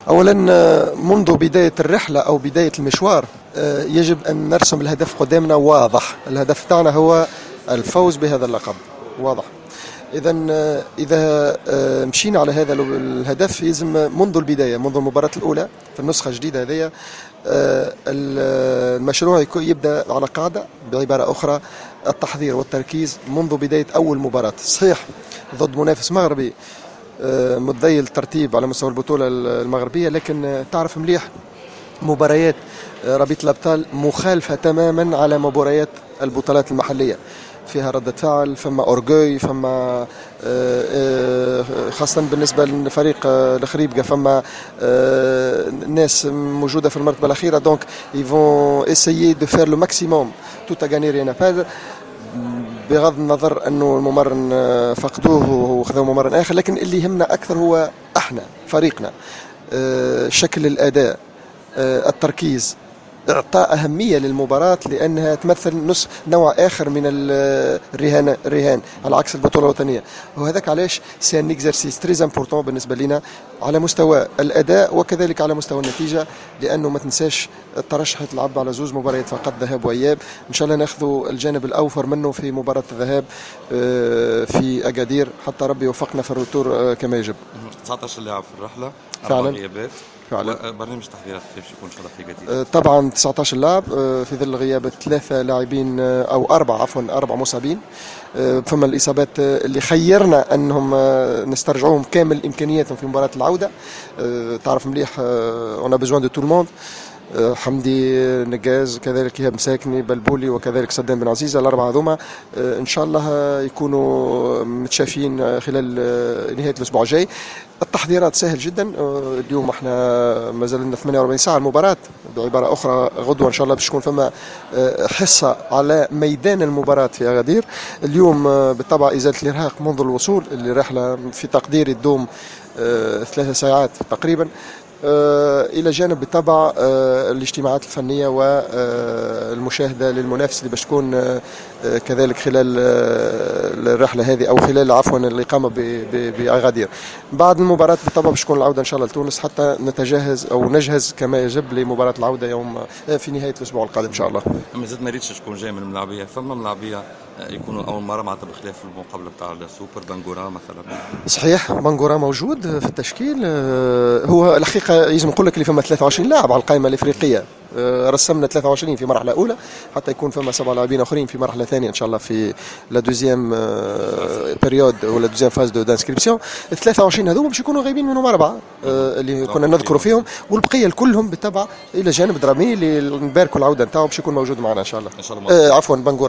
أولا منذ بداية الرحلة أو بداية المشوار يجب أن نرسم الهدف قدامنا واضح. الهدف تاعنا هو الفوز بهذا اللقب واضح. إذا مشينا على هذا الهدف يلزم منذ البداية، منذ المباراة الأولى في النسخة الجديدة هذه المشروع يبدأ على قاعدة، بعبارة أخرى التحضير والتركيز منذ بداية أول مباراة. صحيح ضد منافس مغربي متذيل الترتيب على مستوى البطولة المغربية، لكن تعرف مليح مباريات رابطة الأبطال مخالفة تماما على مباريات البطولات المحلية، فيها ردة فعل، فما أورجوي، فما خاصة بالنسبة للفريق الخريبكة فما ناس موجودة في المرتبة الأخيرة. دونك يفون essayer de faire le maximum tout à gagner rien à perdre، بغض النظر أنه الممرن فقدوه وخذوا ممرن آخر، لكن اللي يهمنا أكثر هو احنا فريقنا، شكل الأداء، التركيز، إعطاء أهمية للمباراة لأنها تمثل نوع آخر من الرهان على عكس البطولة الوطنية. وهذاك علاش سي ان اكزرسيس تري امبورطون بالنسبة لنا على مستوى الأداء وكذلك على مستوى النتيجة، لأنه ما تنساش الترشح يتلعب على 2 مباريات فقط، ذهاب وإياب. إن شاء الله ناخذ الجانب الأوفر منه في مباراة الذهاب في أكادير حتى ربي يوفقنا في الروتور كما يجب. 19 لاعب في الرحلة، 4 فعلا غيابات. فعلا. برنامج تحضيرات كيف يكون ان شاء الله في جديد؟ طبعا 19 لاعب في ظل غياب 3 لاعبين او 4 مصابين. فما الاصابات اللي خيرنا انهم نسترجعوهم كامل امكانياتهم في مباراه العوده. تعرف مليح اون بيزوان دو تو الموند، حمدي، نجاز، كذلك ايهاب مساكني، بلبولي، وكذلك صدام بن عزيزه. الاربعه هذوما ان شاء الله يكونوا متشافين خلال نهايه الاسبوع الجاي. التحضيرات سهل جدا. اليوم احنا ما زال لنا 48 ساعه المباراه، بعباره اخرى غدوه ان شاء الله باش تكون فما حصه على ميدان المباراه في اغادير. اليوم بالطبع ازاله الارهاق منذ الوصول، الرحله في تقديري تدوم 3 ساعات تقريبا، إلى جانب بالطبع الاجتماعات الفنية والمشاهدة للمنافس اللي باش تكون كذلك خلال الرحلة هذه أو خلال عفوا الإقامة بأغادير. بعد المباراة بالطبع باش تكون العودة إن شاء الله لتونس حتى نتجهز أو نجهز كما يجب لمباراة العودة يوم في نهاية الأسبوع القادم إن شاء الله. أما زاد ما ريتش تكون جاي من الملاعبية، فما ملاعبية يكونوا أول مرة معناتها بخلاف المقابلة بتاع السوبر بنغورا مثلا. صحيح بنغورا موجود في التشكيل. هو الحقيقة يجب نقول لك اللي فما 23 لاعب على القائمة الإفريقية. رسمنا 23 في مرحلة أولى حتى يكون فما 7 لاعبين آخرين في مرحلة ثانية إن شاء الله في لا دوزيام بيريود ولا دوزيام فاز دو دانسكريبسيون. 23 هذوما باش يكونوا غايبين منهم 4 اللي كنا نذكروا فيهم، والبقية كلهم بالتبع إلى جانب درامي اللي نباركوا العودة نتاعو باش يكون موجود معنا إن شاء الله. عفوا بنغورا.